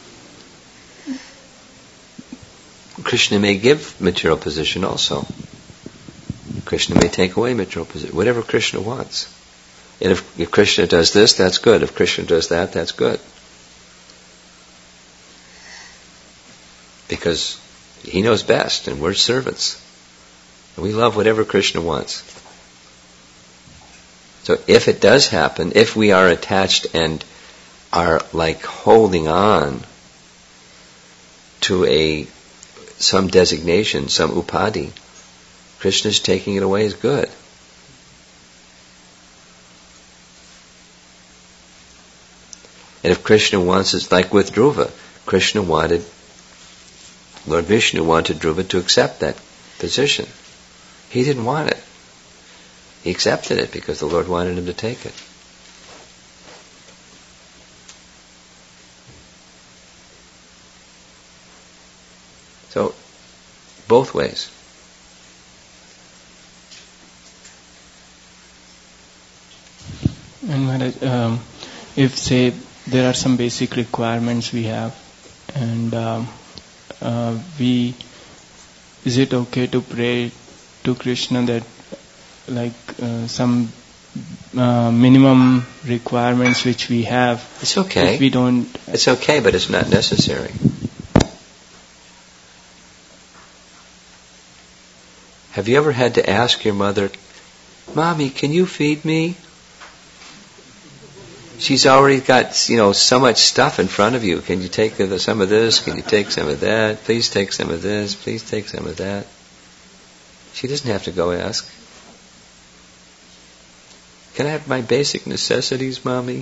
Krishna may give material possession also. Krishna may take away material possession, whatever Krishna wants. And if Krishna does this, that's good. If Krishna does that, that's good. Because he knows best, and we're servants. And we love whatever Krishna wants. So if it does happen, if we are attached and are like holding on to some designation, some upadhi, Krishna's taking it away is good. And if Krishna wants, it's like with Dhruva. Lord Vishnu wanted Dhruva to accept that position. He didn't want it. He accepted it because the Lord wanted him to take it. So, both ways. And Maharaj, if say there are some basic requirements we have, and is it okay to pray to Krishna that like some minimum requirements which we have? It's okay. If we don't, it's okay, but it's not necessary. Have you ever had to ask your mother, "Mommy, can you feed me?" She's already got, so much stuff in front of you. Can you take some of this? Can you take some of that? Please take some of this. Please take some of that. She doesn't have to go ask. Can I have my basic necessities, Mommy?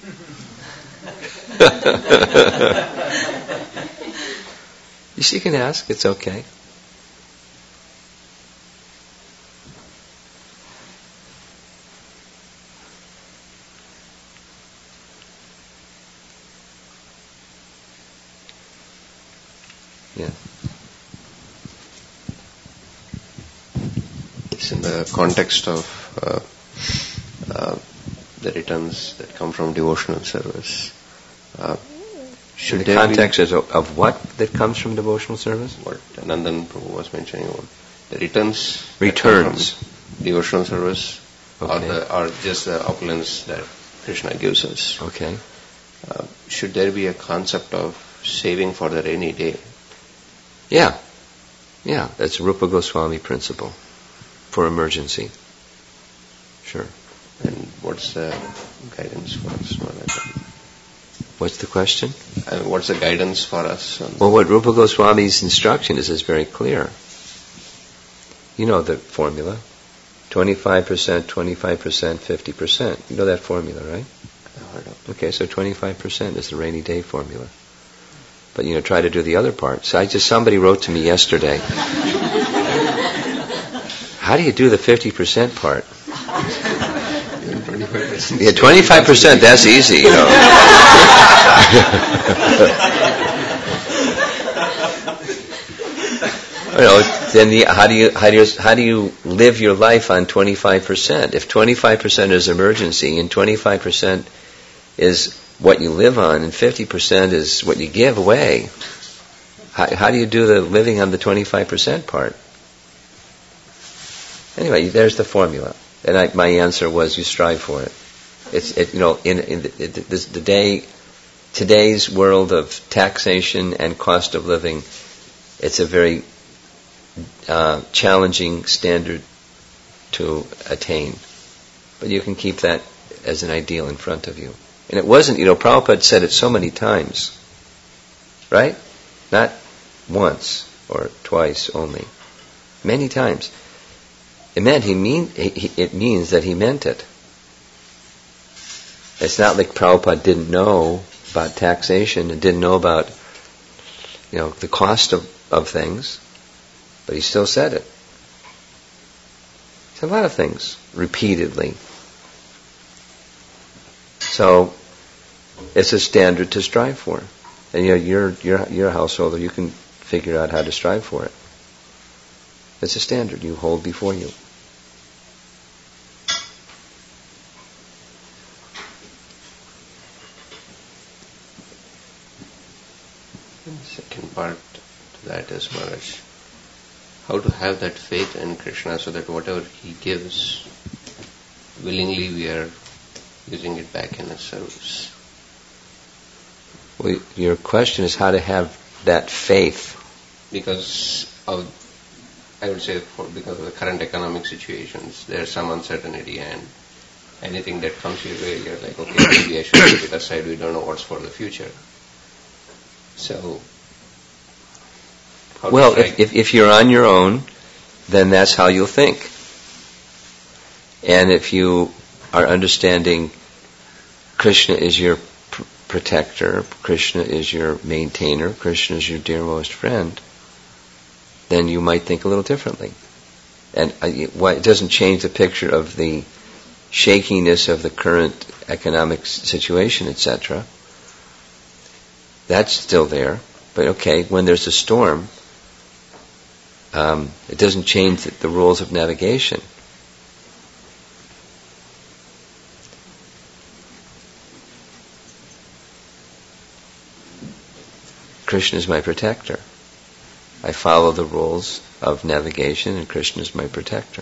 She can ask. It's okay. Yeah. It's in the context of the returns that come from devotional service. Should the context is of what that comes from devotional service? What Nandan Prabhu was mentioning about the returns from devotional service, okay, or just the opulence that Krishna gives us. Okay. Should there be a concept of saving for the rainy day. Yeah. Yeah, that's Rupa Goswami principle for emergency. Sure. And what's the guidance for us, Maharaj? What's the question? What's the guidance for us? Well, what Rupa Goswami's instruction is very clear. You know the formula. 25%, 25%, 50%. You know that formula, right? Okay, so 25% is the rainy day formula. But, try to do the other part. So somebody wrote to me yesterday, how do you do the 50% part? 25%. Yeah, 25%, that's easy, Then how do you live your life on 25%? If 25% is emergency and 25% is what you live on and 50% is what you give away, how do you do the living on the 25% part? Anyway, there's the formula, and my answer was you strive for it. Today's world of taxation and cost of living, it's a very challenging standard to attain. But you can keep that as an ideal in front of you. And it wasn't, Prabhupada said it so many times. Right? Not once or twice only. Many times. It means that he meant it. It's not like Prabhupada didn't know about taxation and didn't know about, the cost of things. But he still said it. It's a lot of things, repeatedly. So, it's a standard to strive for. And you're a householder, you can figure out how to strive for it. It's a standard you hold before you. And the second part to that is, Maharaj, how to have that faith in Krishna so that whatever he gives, willingly we are using it back in his service. Well, your question is how to have that faith. Because of, I would say, because of the current economic situations, there's some uncertainty, and anything that comes your way, you're like, okay, maybe I should put it aside, we don't know what's for the future. So, well, if you're on your own, then that's how you'll think. And if you are understanding Krishna is your protector, Krishna is your maintainer, Krishna is your dearmost friend, then you might think a little differently. And it doesn't change the picture of the shakiness of the current economic situation, etc. That's still there. But okay, when there's a storm, it doesn't change the rules of navigation. Krishna is my protector. I follow the rules of navigation, and Krishna is my protector.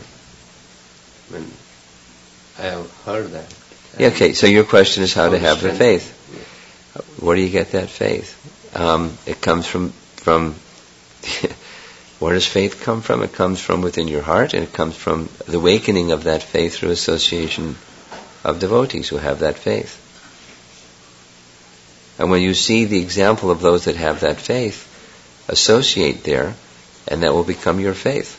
I have heard that. Yeah, okay, so your question is how to have the faith. Where do you get that faith? It comes from where does faith come from? It comes from within your heart, and it comes from the awakening of that faith through association of devotees who have that faith. And when you see the example of those that have that faith, associate there, and that will become your faith.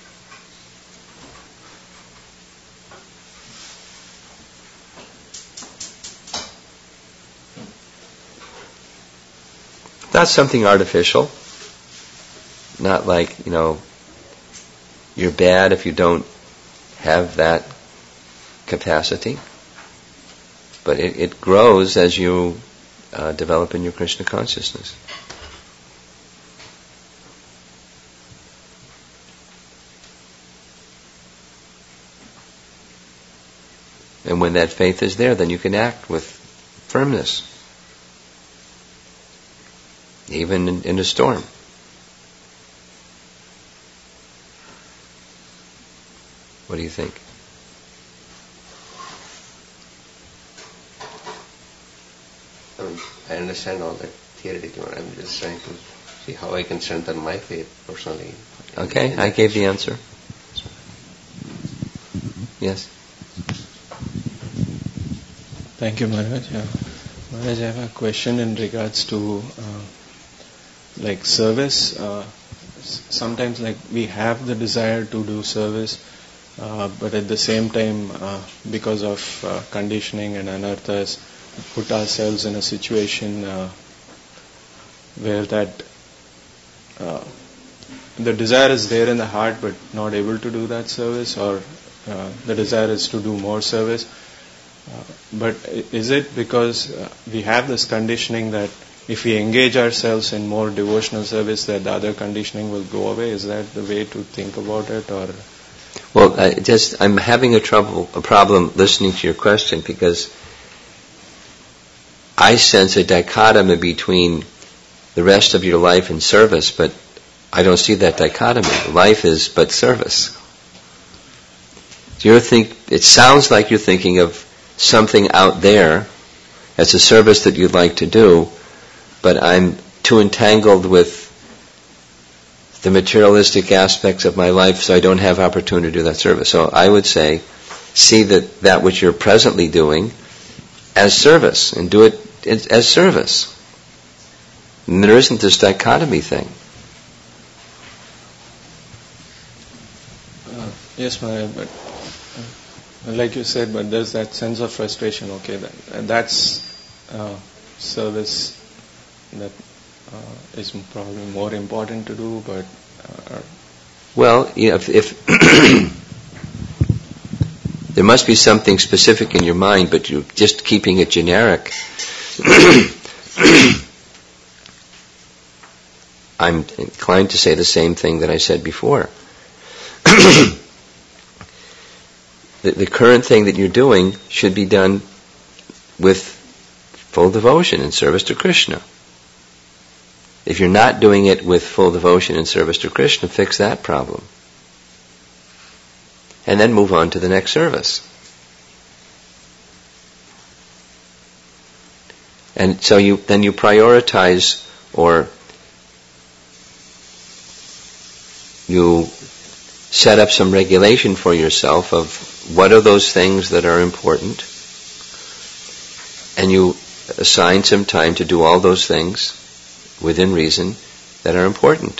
Not something artificial. Not like, you're bad if you don't have that capacity. But it grows as you develop in your Krishna consciousness. And when that faith is there, then you can act with firmness. Even in a storm. What do you think? I understand all that theoretically. I'm just trying to see how I can strengthen my faith personally. Okay, I gave the answer. Yes. Thank you, Maharaj. Maharaj, I have a question in regards to like service. Sometimes like we have the desire to do service, but at the same time, because of conditioning and anarthas, put ourselves in a situation where that the desire is there in the heart but not able to do that service, or the desire is to do more service. But is it because we have this conditioning that if we engage ourselves in more devotional service, that the other conditioning will go away? Is that the way to think about it, or? Well, I'm having a problem listening to your question, because I sense a dichotomy between the rest of your life and service, but I don't see that dichotomy. Life is but service. It sounds like you're thinking of something out there as a service that you'd like to do, but I'm too entangled with the materialistic aspects of my life, so I don't have opportunity to do that service. So I would say, see that which you're presently doing as service, and do it as service. And there isn't this dichotomy thing. Yes, Maharaj, but like you said, but there's that sense of frustration. Okay, that's service that is probably more important to do, but well, if there must be something specific in your mind, but you're just keeping it generic. I'm inclined to say the same thing that I said before. The current thing that you're doing should be done with full devotion and service to Krishna. If you're not doing it with full devotion and service to Krishna, fix that problem. And then move on to the next service. And so you prioritize, or you set up some regulation for yourself of what are those things that are important, and you assign some time to do all those things within reason that are important.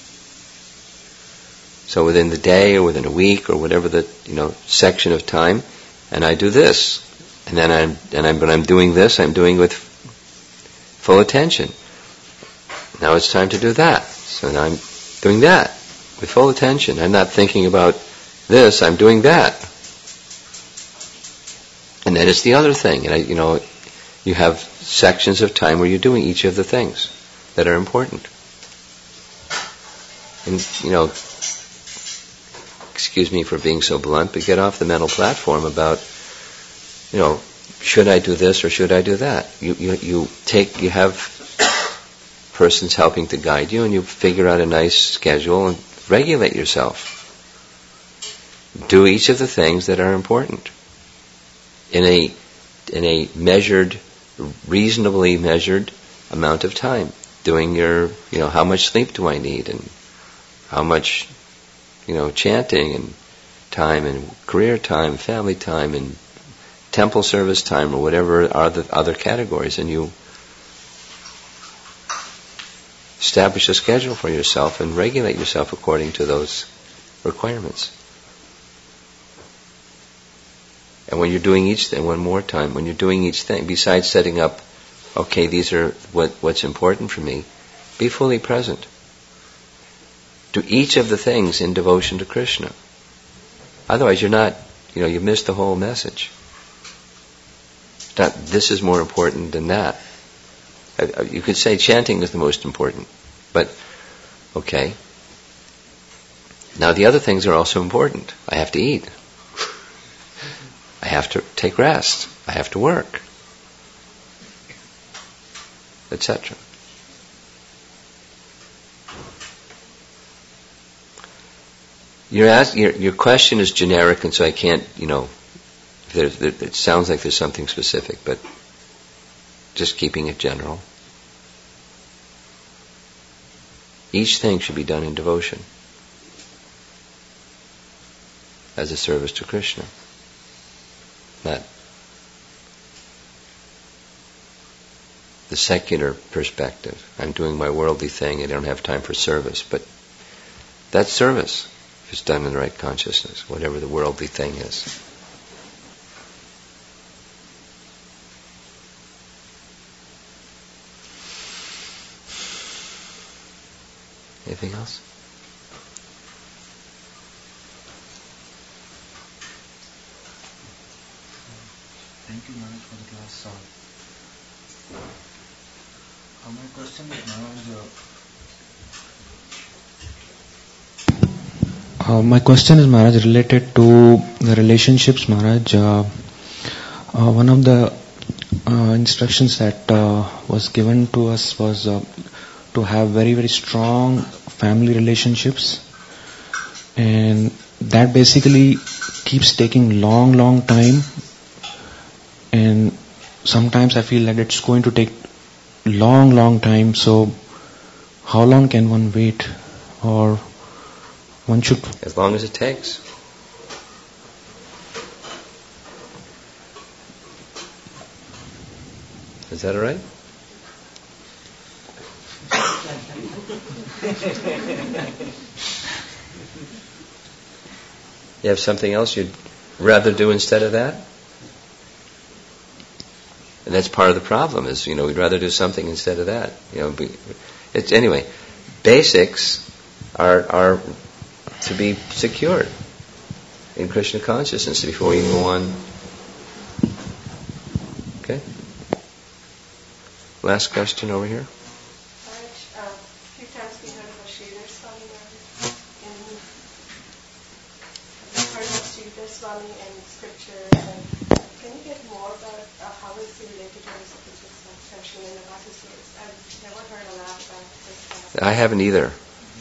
So within the day, or within a week, or whatever the section of time, and I do this, and then when I'm doing this, I'm doing with full attention. Now it's time to do that, so now I'm doing that with full attention. I'm not thinking about this, I'm doing that. And then it's the other thing, and you have sections of time where you're doing each of the things that are important. And excuse me for being so blunt, but get off the mental platform about, should I do this or should I do that? You have persons helping to guide you, and you figure out a nice schedule and regulate yourself. Do each of the things that are important in a measured, reasonably measured amount of time. Doing your, how much sleep do I need, and how much, chanting and time, and career time, family time, and temple service time, or whatever are the other categories, and you establish a schedule for yourself and regulate yourself according to those requirements. And when you're doing each thing, one more time, when you're doing each thing, besides setting up, okay, these are what's important for me, be fully present. Do each of the things in devotion to Krishna. Otherwise you're not, you miss the whole message. It's not, this is more important than that. You could say chanting is the most important, but, okay. Now the other things are also important. I have to eat. I have to take rest. I have to work, etc. Your question is generic, and so I can't, it sounds like there's something specific, but just keeping it general. Each thing should be done in devotion as a service to Krishna. Not the secular perspective. I'm doing my worldly thing, I don't have time for service. But that's service if it's done in the right consciousness, whatever the worldly thing is. Anything else? Thank you, Maharaj, for the class. My question is, Maharaj, my question is, Maharaj, related to the relationships, Maharaj. One of the instructions that was given to us was to have very, very strong family relationships, and that basically keeps taking long time, and sometimes I feel that it's going to take long time. So how long can one wait, or one should? As long as it takes. Is that all right? You have something else you'd rather do instead of that? And that's part of the problem is, we'd rather do something instead of that. Anyway, basics are to be secured in Krishna consciousness before you go on. Okay? Last question over here. A few times we heard about Sridhar Swami we've heard of Sridhar Swami in scriptures. Can you get more about how is he related to his section in the Bhagavad? I've never heard a lot about this. I haven't either.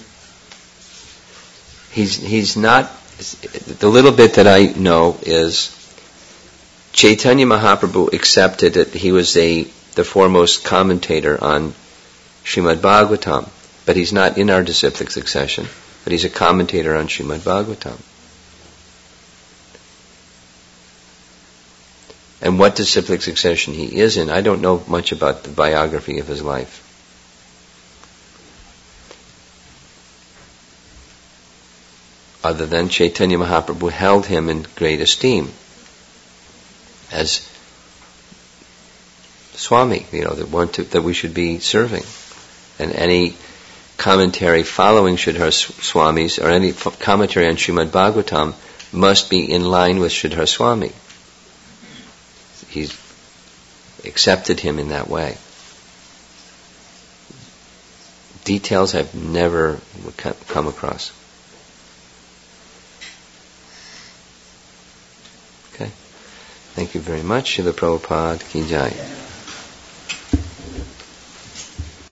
He's not. The little bit that I know is Chaitanya Mahaprabhu accepted that he was the foremost commentator on Srimad Bhagavatam, but he's not in our disciplic succession, but he's a commentator on Srimad Bhagavatam. And what disciplic succession he is in, I don't know much about the biography of his life. Other than Chaitanya Mahaprabhu held him in great esteem as Swami, the one that we should be serving. And any commentary following Sridhar Swami's, or any commentary on Srimad Bhagavatam, must be in line with Sridhar Swami. He's accepted him in that way. Details I've never come across. Okay. Thank you very much. Srila Prabhupada Ki Jai.